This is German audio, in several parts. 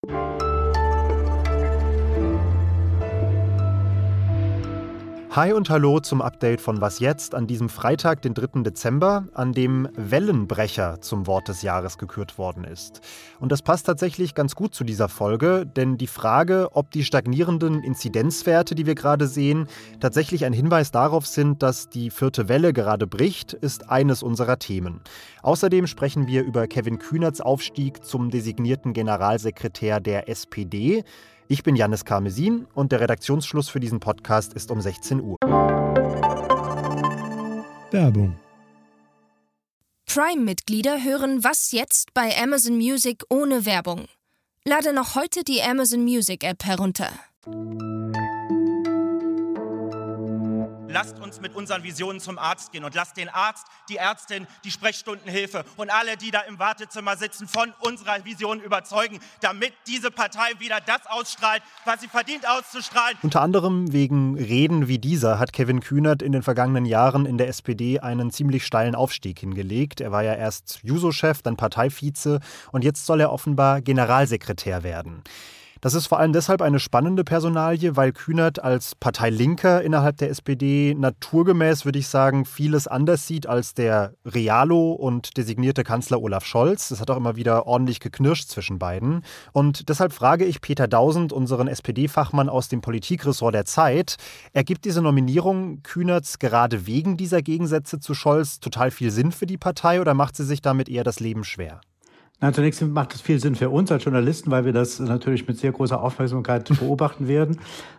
Hi und hallo zum Update von Was jetzt an diesem Freitag, den 3. Dezember, an dem Wellenbrecher zum Wort des Jahres gekürt worden ist. Und das passt tatsächlich ganz gut zu dieser Folge, denn die Frage, ob die stagnierenden Inzidenzwerte, die wir gerade sehen, tatsächlich ein Hinweis darauf sind, dass die 4. Welle gerade bricht, ist eines unserer Themen. Außerdem sprechen wir über Kevin Kühnerts Aufstieg zum designierten Generalsekretär der SPD. Ich bin Jannis Karmesin und der Redaktionsschluss für diesen Podcast ist um 16 Uhr. Werbung. Prime-Mitglieder hören Was jetzt bei Amazon Music ohne Werbung. Lade noch heute die Amazon Music App herunter. Lasst uns mit unseren Visionen zum Arzt gehen und lasst den Arzt, die Ärztin, die Sprechstundenhilfe und alle, die da im Wartezimmer sitzen, von unserer Vision überzeugen, damit diese Partei wieder das ausstrahlt, was sie verdient auszustrahlen. Unter anderem wegen Reden wie dieser hat Kevin Kühnert in den vergangenen Jahren in der SPD einen ziemlich steilen Aufstieg hingelegt. Er war ja erst Juso-Chef, dann Parteivize und jetzt soll er offenbar Generalsekretär werden. Das ist vor allem deshalb eine spannende Personalie, weil Kühnert als Parteilinker innerhalb der SPD naturgemäß, würde ich sagen, vieles anders sieht als der Realo und designierte Kanzler Olaf Scholz. Es hat auch immer wieder ordentlich geknirscht zwischen beiden. Und deshalb frage ich Peter Dausend, unseren SPD-Fachmann aus dem Politikressort der Zeit, ergibt diese Nominierung Kühnerts gerade wegen dieser Gegensätze zu Scholz total viel Sinn für die Partei oder macht sie sich damit eher das Leben schwer? Na, zunächst macht es viel Sinn für uns als Journalisten, weil wir das natürlich mit sehr großer Aufmerksamkeit beobachten werden,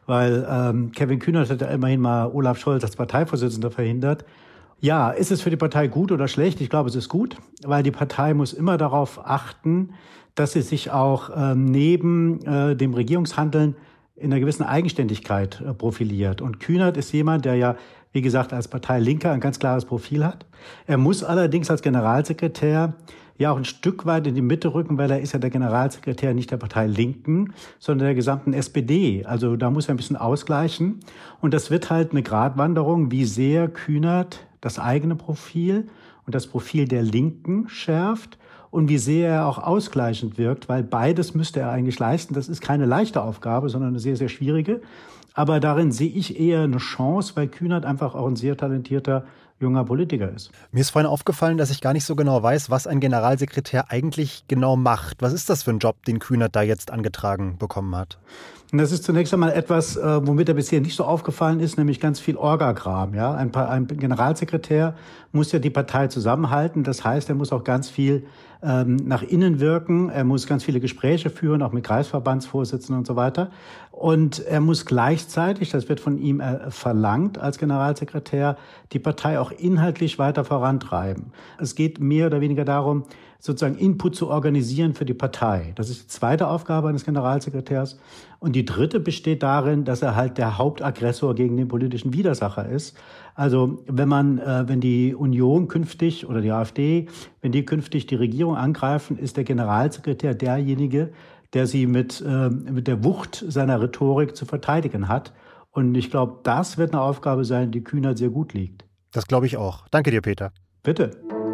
weil Kevin Kühnert hat ja immerhin mal Olaf Scholz als Parteivorsitzender verhindert. Ja, ist es für die Partei gut oder schlecht? Ich glaube, es ist gut, weil die Partei muss immer darauf achten, dass sie sich auch neben dem Regierungshandeln in einer gewissen Eigenständigkeit profiliert. Und Kühnert ist jemand, der ja, wie gesagt, als Parteilinker ein ganz klares Profil hat. Er muss allerdings als Generalsekretär ja auch ein Stück weit in die Mitte rücken, weil er ist ja der Generalsekretär nicht der Partei Linken, sondern der gesamten SPD. Also da muss er ein bisschen ausgleichen. Und das wird halt eine Gratwanderung, wie sehr Kühnert das eigene Profil und das Profil der Linken schärft und wie sehr er auch ausgleichend wirkt, weil beides müsste er eigentlich leisten. Das ist keine leichte Aufgabe, sondern eine sehr, sehr schwierige. Aber darin sehe ich eher eine Chance, weil Kühnert einfach auch ein sehr talentierter junger Politiker ist. Mir ist vorhin aufgefallen, dass ich gar nicht so genau weiß, was ein Generalsekretär eigentlich genau macht. Was ist das für ein Job, den Kühnert da jetzt angetragen bekommen hat? Und das ist zunächst einmal etwas, womit er bisher nicht so aufgefallen ist, nämlich ganz viel Orga-Kram. Ja? Ein Generalsekretär muss ja die Partei zusammenhalten. Das heißt, er muss auch ganz viel nach innen wirken. Er muss ganz viele Gespräche führen, auch mit Kreisverbandsvorsitzenden und so weiter. Und er muss gleichzeitig, das wird von ihm verlangt als Generalsekretär, die Partei auch inhaltlich weiter vorantreiben. Es geht mehr oder weniger darum, sozusagen Input zu organisieren für die Partei. Das ist die zweite Aufgabe eines Generalsekretärs. Und die dritte besteht darin, dass er halt der Hauptaggressor gegen den politischen Widersacher ist. Also wenn die Union künftig oder die AfD, wenn die künftig die Regierung angreifen, ist der Generalsekretär derjenige, der sie mit der Wucht seiner Rhetorik zu verteidigen hat. Und ich glaube, das wird eine Aufgabe sein, die Kühnert sehr gut liegt. Das glaube ich auch. Danke dir, Peter. Bitte.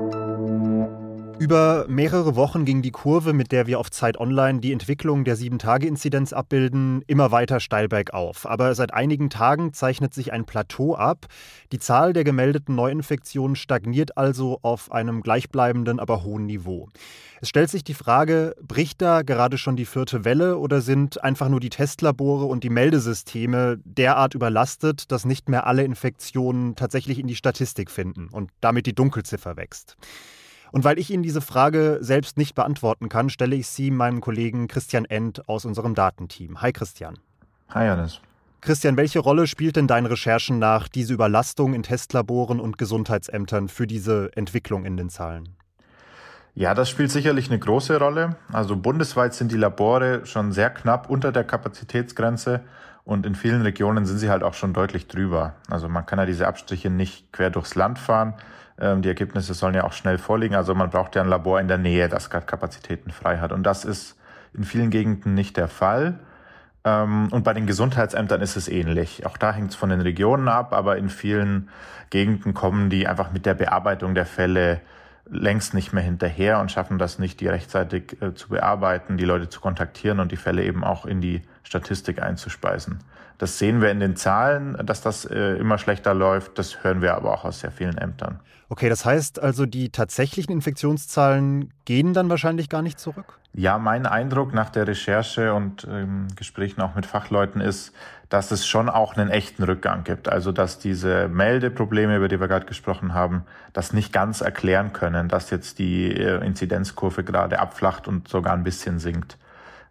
Über mehrere Wochen ging die Kurve, mit der wir auf Zeit Online die Entwicklung der 7-Tage-Inzidenz abbilden, immer weiter steil bergauf. Aber seit einigen Tagen zeichnet sich ein Plateau ab. Die Zahl der gemeldeten Neuinfektionen stagniert also auf einem gleichbleibenden, aber hohen Niveau. Es stellt sich die Frage, bricht da gerade schon die 4. Welle oder sind einfach nur die Testlabore und die Meldesysteme derart überlastet, dass nicht mehr alle Infektionen tatsächlich in die Statistik finden und damit die Dunkelziffer wächst? Und weil ich Ihnen diese Frage selbst nicht beantworten kann, stelle ich sie meinem Kollegen Christian End aus unserem Datenteam. Hi Christian. Hi Jannis. Christian, welche Rolle spielt denn deinen Recherchen nach diese Überlastung in Testlaboren und Gesundheitsämtern für diese Entwicklung in den Zahlen? Ja, das spielt sicherlich eine große Rolle. Also bundesweit sind die Labore schon sehr knapp unter der Kapazitätsgrenze und in vielen Regionen sind sie halt auch schon deutlich drüber. Also man kann ja diese Abstriche nicht quer durchs Land fahren. Die Ergebnisse sollen ja auch schnell vorliegen. Also man braucht ja ein Labor in der Nähe, das gerade Kapazitäten frei hat. Und das ist in vielen Gegenden nicht der Fall. Und bei den Gesundheitsämtern ist es ähnlich. Auch da hängt es von den Regionen ab, aber in vielen Gegenden kommen die einfach mit der Bearbeitung der Fälle längst nicht mehr hinterher und schaffen das nicht, die rechtzeitig zu bearbeiten, die Leute zu kontaktieren und die Fälle eben auch in die Statistik einzuspeisen. Das sehen wir in den Zahlen, dass das immer schlechter läuft. Das hören wir aber auch aus sehr vielen Ämtern. Okay, das heißt also, die tatsächlichen Infektionszahlen gehen dann wahrscheinlich gar nicht zurück? Ja, mein Eindruck nach der Recherche und Gesprächen auch mit Fachleuten ist, dass es schon auch einen echten Rückgang gibt. Also dass diese Meldeprobleme, über die wir gerade gesprochen haben, das nicht ganz erklären können, dass jetzt die Inzidenzkurve gerade abflacht und sogar ein bisschen sinkt.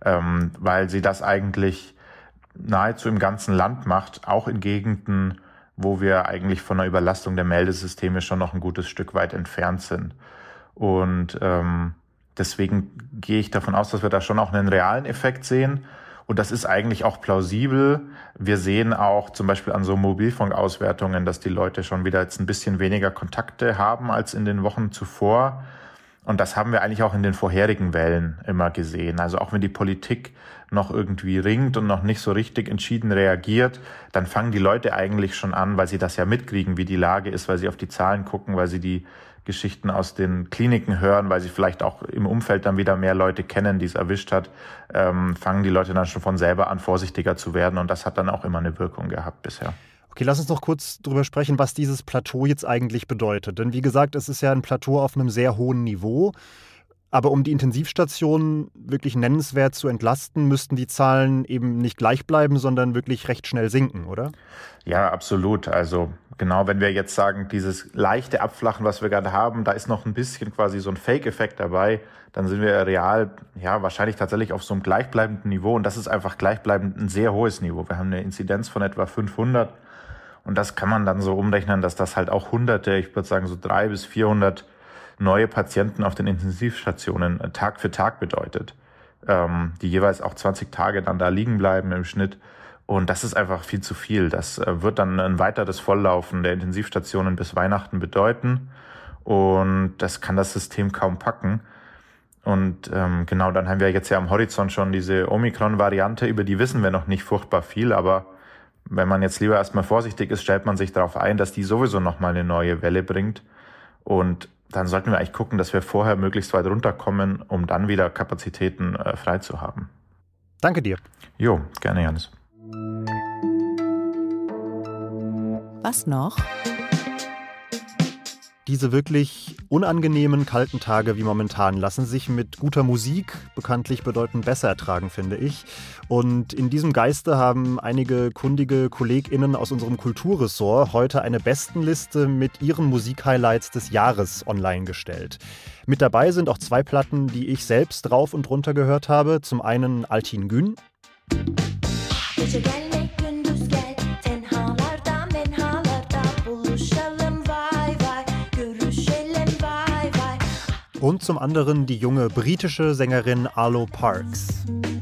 Weil sie das eigentlich nahezu im ganzen Land macht, auch in Gegenden, wo wir eigentlich von einer Überlastung der Meldesysteme schon noch ein gutes Stück weit entfernt sind. Und deswegen gehe ich davon aus, dass wir da schon auch einen realen Effekt sehen. Und das ist eigentlich auch plausibel. Wir sehen auch zum Beispiel an so Mobilfunkauswertungen, dass die Leute schon wieder jetzt ein bisschen weniger Kontakte haben als in den Wochen zuvor. Und das haben wir eigentlich auch in den vorherigen Wellen immer gesehen. Also auch wenn die Politik noch irgendwie ringt und noch nicht so richtig entschieden reagiert, dann fangen die Leute eigentlich schon an, weil sie das ja mitkriegen, wie die Lage ist, weil sie auf die Zahlen gucken, weil sie die Geschichten aus den Kliniken hören, weil sie vielleicht auch im Umfeld dann wieder mehr Leute kennen, die es erwischt hat, fangen die Leute dann schon von selber an, vorsichtiger zu werden. Und das hat dann auch immer eine Wirkung gehabt bisher. Okay, lass uns noch kurz drüber sprechen, was dieses Plateau jetzt eigentlich bedeutet. Denn wie gesagt, es ist ja ein Plateau auf einem sehr hohen Niveau. Aber um die Intensivstationen wirklich nennenswert zu entlasten, müssten die Zahlen eben nicht gleich bleiben, sondern wirklich recht schnell sinken, oder? Ja, absolut. Also genau, wenn wir jetzt sagen, dieses leichte Abflachen, was wir gerade haben, da ist noch ein bisschen quasi so ein Fake-Effekt dabei, dann sind wir real, ja, wahrscheinlich tatsächlich auf so einem gleichbleibenden Niveau. Und das ist einfach gleichbleibend ein sehr hohes Niveau. Wir haben eine Inzidenz von etwa 500. Und das kann man dann so umrechnen, dass das halt auch Hunderte, ich würde sagen so 300 bis 400 neue Patienten auf den Intensivstationen Tag für Tag bedeutet, die jeweils auch 20 Tage dann da liegen bleiben im Schnitt. Und das ist einfach viel zu viel. Das wird dann ein weiteres Volllaufen der Intensivstationen bis Weihnachten bedeuten. Und das kann das System kaum packen. Und genau, dann haben wir jetzt ja am Horizont schon diese Omikron-Variante, über die wissen wir noch nicht furchtbar viel, aber wenn man jetzt lieber erstmal vorsichtig ist, stellt man sich darauf ein, dass die sowieso nochmal eine neue Welle bringt. Und dann sollten wir eigentlich gucken, dass wir vorher möglichst weit runterkommen, um dann wieder Kapazitäten frei zu haben. Danke dir. Jo, gerne, Janis. Was noch? Diese wirklich unangenehmen, kalten Tage wie momentan lassen sich mit guter Musik bekanntlich bedeutend besser ertragen, finde ich. Und in diesem Geiste haben einige kundige KollegInnen aus unserem Kulturressort heute eine Bestenliste mit ihren Musikhighlights des Jahres online gestellt. Mit dabei sind auch 2 Platten, die ich selbst rauf und runter gehört habe. Zum einen Altin Gün. Und zum anderen die junge britische Sängerin Arlo Parks.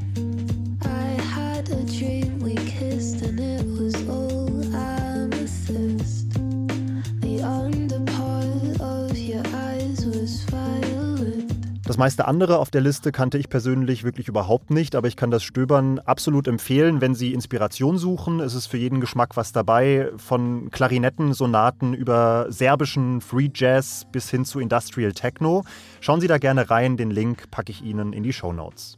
Das meiste andere auf der Liste kannte ich persönlich wirklich überhaupt nicht, aber ich kann das Stöbern absolut empfehlen, wenn Sie Inspiration suchen. Es ist für jeden Geschmack was dabei, von Klarinettensonaten über serbischen Free Jazz bis hin zu Industrial Techno. Schauen Sie da gerne rein, den Link packe ich Ihnen in die Shownotes.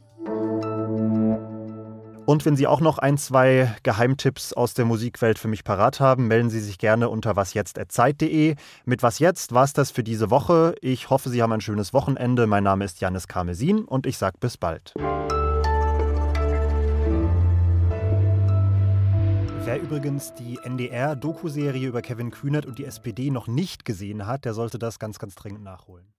Und wenn Sie auch noch 1, 2 Geheimtipps aus der Musikwelt für mich parat haben, melden Sie sich gerne unter wasjetzt@zeit.de. Mit Was Jetzt war es das für diese Woche. Ich hoffe, Sie haben ein schönes Wochenende. Mein Name ist Janis Karmesin und ich sage bis bald. Wer übrigens die NDR-Doku-Serie über Kevin Kühnert und die SPD noch nicht gesehen hat, der sollte das ganz, ganz dringend nachholen.